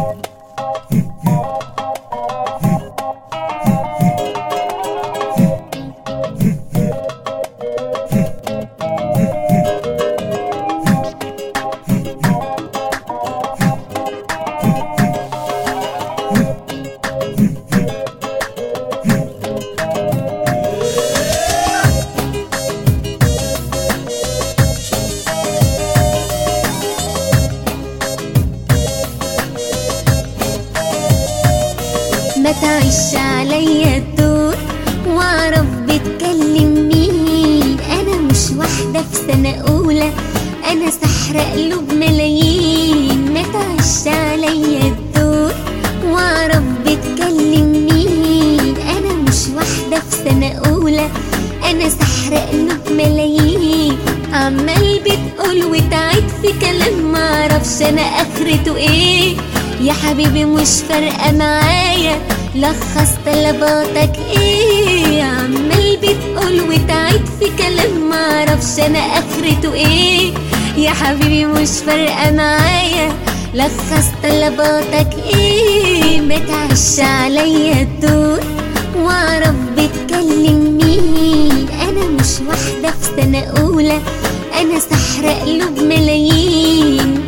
ما تعيش عليا الدور واعرف بتكلم مين. انا مش واحدة في سنة اولى، انا سحرة قلوب ملايين. ما تعيش عليا الدور واعرف بتكلم مين. انا مش واحدة في سنة اولى، انا سحرة قلوب ملايين. عمال بتقول وتعيد في كلام معرفش انا اخرته ايه. يا حبيبي مش فارقة معايا، لخص طلباتك ايه. عمال بتقول وتعيد في كلام معرفش انا اخرته ايه. يا حبيبي مش فارقة معايا، لخص طلباتك ايه. ما تعيش عليا الدور واعرف بتكلم مين. انا مش واحدة في سنة اولى، انا سحرة قلوب ملايين.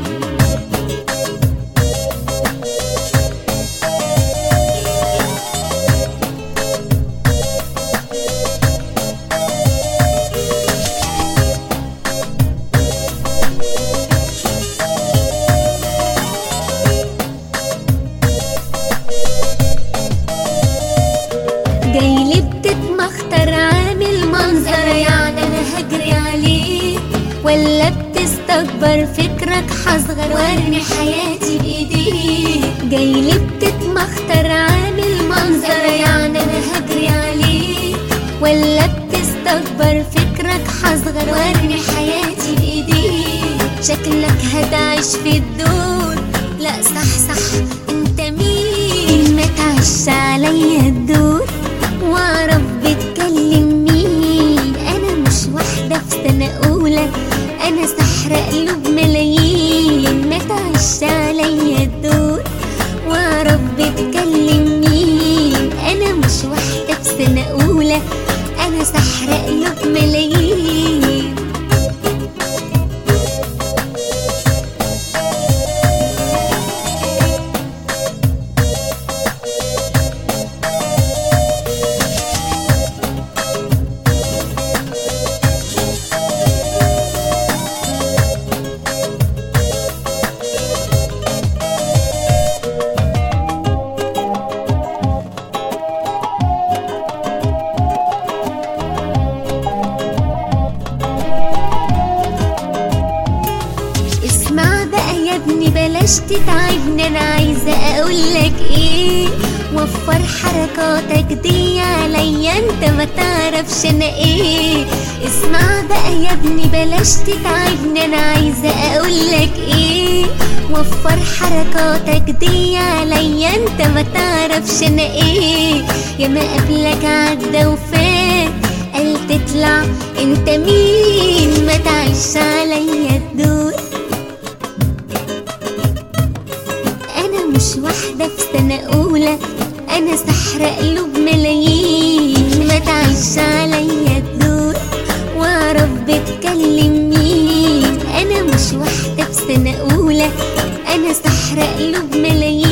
جايلي بتتمخطر عامل منظر، يعني انا هجري عليك ولا بتستكبر فكرك حصغر وارمي حياتي بايديك. جايلي بتتمخطر عامل منظر، يعني انا هجري عليك ولا بتستكبر فكرك حصغر وارمي حياتي بايديك. شكلك هتعيش في الدور، لا صح انت مين. ما تعيش عليا الدور واعرف بتكلم مين. انا مش واحدة في سنة اولى، انا سحرة قلوب ملايين. ما تعيش عليا الدور واعرف بتكلم مين. انا مش واحدة في سنة اولى، انا سحرة قلوب ملايين. اسمع بقى يا ابني بلاش تتعبني، انا عايزة اقولك ايه. وفر حركاتك دي عليا، انت ما تعرفش انا ايه. اسمع بقى يا ابني بلاش تتعبني، انا عايزة اقولك ايه. وفر حركاتك دي عليا، انت ما تعرفش انا ايه. يا ما قبلك عدى وفات قال تطلع انت مين. ما تعيش عليا الدور، انا مش واحدة في سنة اولى، انا سحرة قلوب ملايين. ما تعيش عليا الدور واعرف بتكلم مين. انا مش واحدة في سنة اولى، انا سحرة قلوب ملايين.